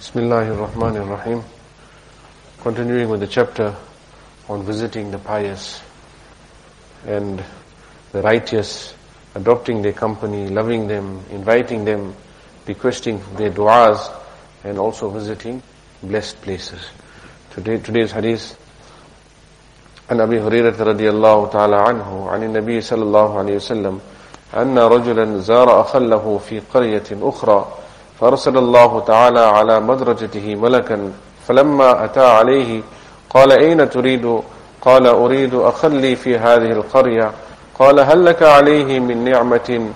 Bismillahir Rahmanir Rahim. Continuing with the chapter on visiting the pious and the righteous, adopting their company, loving them, inviting them, requesting their du'as, and also visiting blessed places. Today's hadith, عن أبي هريرة رضي الله تعالى عنه عن النبي صلى الله عليه وسلم أن رجلا زار أخا له في قرية أخرى فأرسل الله تعالى على مدرجته ملكا فلما أتى عليه قال أين تريد؟ قال أريد أخا لي في هذه القرية. قال هل لك عليه من نعمة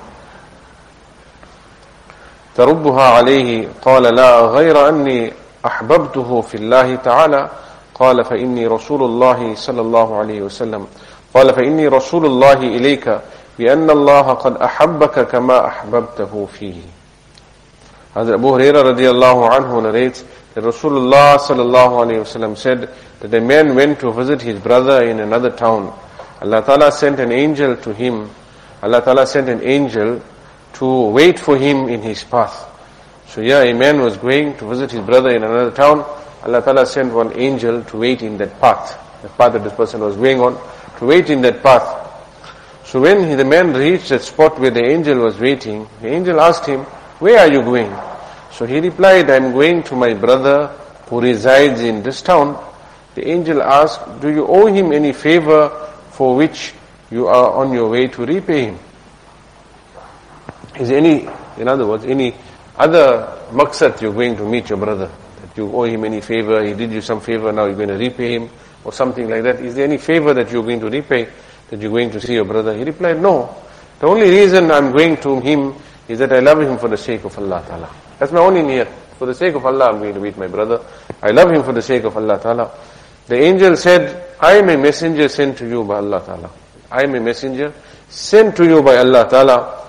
تربها عليه؟ قال لا غير أني أحببته في الله تعالى. قال فإني رسول الله صلى الله عليه وسلم. قال فإني رسول الله إليك بأن الله قد أحبك كما أحببته فيه. Hazrat Abu Hurairah radiallahu anhu narrates that Rasulullah sallallahu alayhi wasallam said that a man went to visit his brother in another town. Allah Ta'ala sent an angel to him. Allah Ta'ala sent an angel to wait for him in his path. So a man was going to visit his brother in another town. Allah Ta'ala sent one angel to wait in that path. The path that this person was going on, to wait in that path. So when the man reached that spot where the angel was waiting, the angel asked him, where are you going? So he replied, I am going to my brother who resides in this town. The angel asked, do you owe him any favor for which you are on your way to repay him? Is any, in other words, any other maqsad you're going to meet your brother? That you owe him any favor, he did you some favor, now you're going to repay him, or something like that. Is there any favor that you're going to repay, that you're going to see your brother? He replied, no. The only reason I'm going to him is that I love him for the sake of Allah Ta'ala. That's my only niyat. For the sake of Allah, I'm going to meet my brother. I love him for the sake of Allah Ta'ala. The angel said, I am a messenger sent to you by Allah Ta'ala. I am a messenger sent to you by Allah Ta'ala.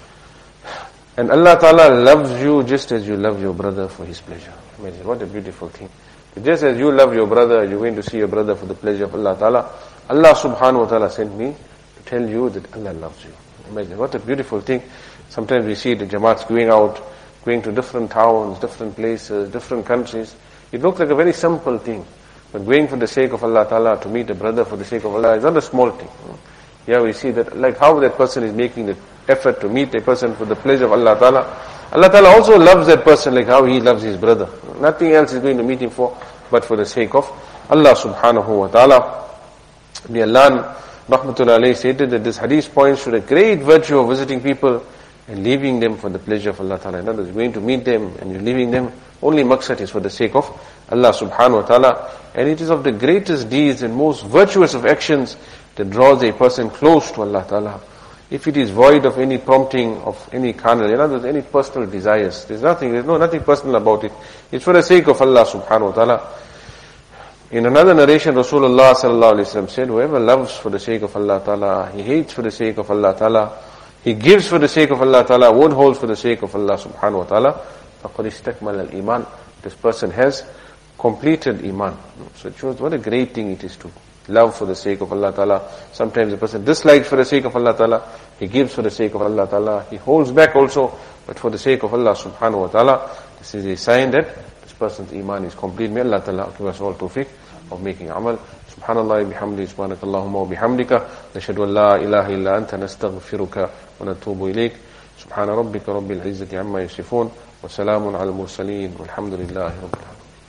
And Allah Ta'ala loves you just as you love your brother for his pleasure. Imagine, what a beautiful thing. Just as you love your brother, you're going to see your brother for the pleasure of Allah Ta'ala. Allah Subhanahu Wa Ta'ala sent me to tell you that Allah loves you. Imagine, what a beautiful thing. Sometimes we see the Jamaats going out, going to different towns, different places, different countries. It looks like a very simple thing. But going for the sake of Allah Ta'ala, to meet a brother for the sake of Allah, is not a small thing. Here we see that, like how that person is making the effort to meet a person for the pleasure of Allah Ta'ala. Allah Ta'ala also loves that person like how he loves his brother. Nothing else is going to meet him for, but for the sake of Allah Subhanahu Wa Ta'ala. The Allah Rahmatullahi alayhi stated that this hadith points to the great virtue of visiting people and leaving them for the pleasure of Allah Ta'ala. In other words, going to meet them and you're leaving them, only maqsad is for the sake of Allah Subhanahu Wa Ta'ala. And it is of the greatest deeds and most virtuous of actions that draws a person close to Allah Ta'ala. If it is void of any prompting of any carnal, in other words, any personal desires, there's nothing personal about it. It's for the sake of Allah Subhanahu Wa Ta'ala. In another narration, Rasulullah Sallallahu Alaihi Wasallam said, whoever loves for the sake of Allah Ta'ala, he hates for the sake of Allah Ta'ala, he gives for the sake of Allah Ta'ala, withholds for the sake of Allah Subhanahu Wa Ta'ala, فَقَدْ اسْتَكْمَلَ الْإِيمَانِ. This person has completed Iman. So it shows what a great thing it is to love for the sake of Allah Ta'ala. Sometimes a person dislikes for the sake of Allah Ta'ala, he gives for the sake of Allah Ta'ala, he holds back also, but for the sake of Allah Subhanahu Wa Ta'ala. This is a sign that this person's Iman is complete. May Allah Ta'ala give us all tawfiq of making amal. Subhanallah bihamdi, subhanakallahumma wa bihamdika, nashhadu an la ilaha illa anta, nastaghfiruka wa natubu ilayk. Subhana rabbika rabbil izzati amma yasifun, wa salamun ala al-mursaleen, walhamdulillahi rabbil alamin.